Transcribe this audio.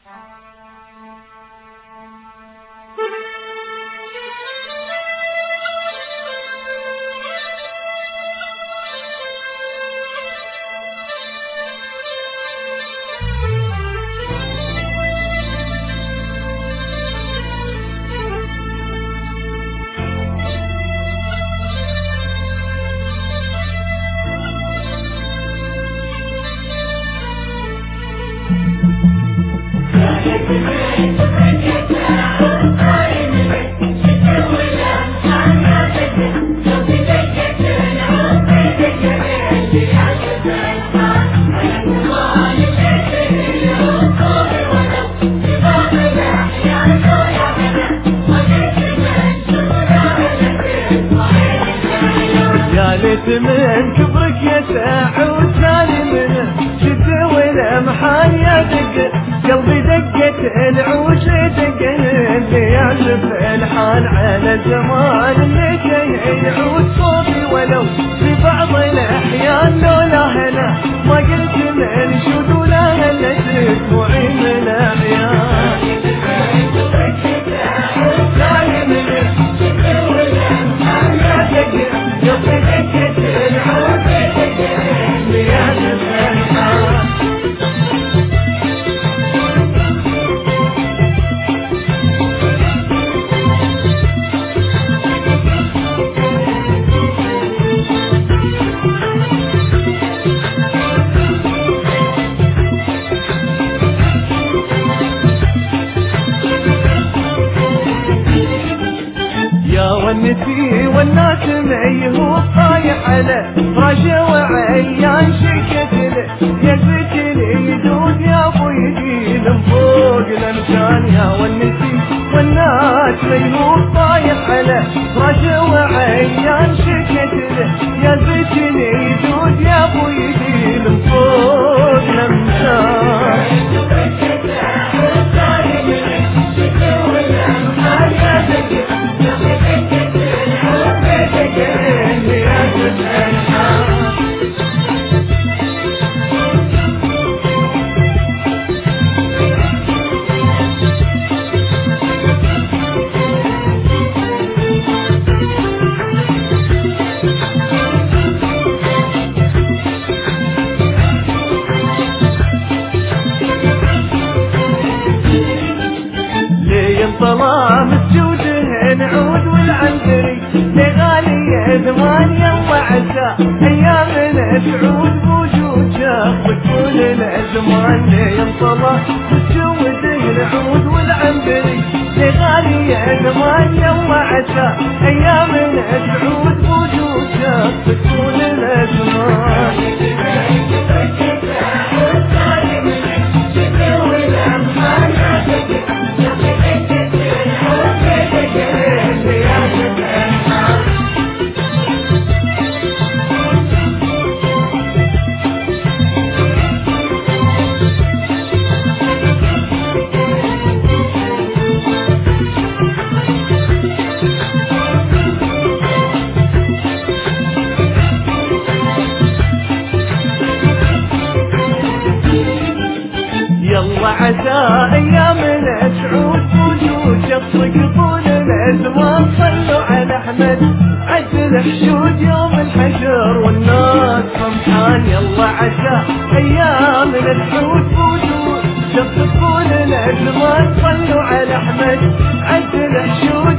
من كبرك يا ساعود ثاني منه شد ولمحان يا دق قلبي دقت العوش دق اللي يعزف الحان على زمان اللي جاي يعود صوتي ولو في بعض الاحيان لولا هنا ما قلت من شد ولا هلا دموعي من عيان ونسي والناس معيه طايح على رجا وعيان شكت له يثبت لي يدود يا ابو يجي من فوق الامكان يا ونسي والناس معيه طايح على رجا وعيان شكت له يثبت لي يدود يا ابو يجي من فوق الامكان ظلام السوده نعود والعنبري لغالي زمان يلا عسى ايامنا تعود بوجود شاف وتقول الازمان ينطلع السوده نعود والعنبري لغالي زمان يلا عسى ايامنا تعود بوجود شاف وتقول الازمان عسى ايامنا تعود بوجود يطلق طول الازمان صلوا على احمد عدل حشود يوم الحشر والناس فرحان يلا عسى ايامنا تعود بوجود يطلق طول الازمان صلوا على احمد عدل حشود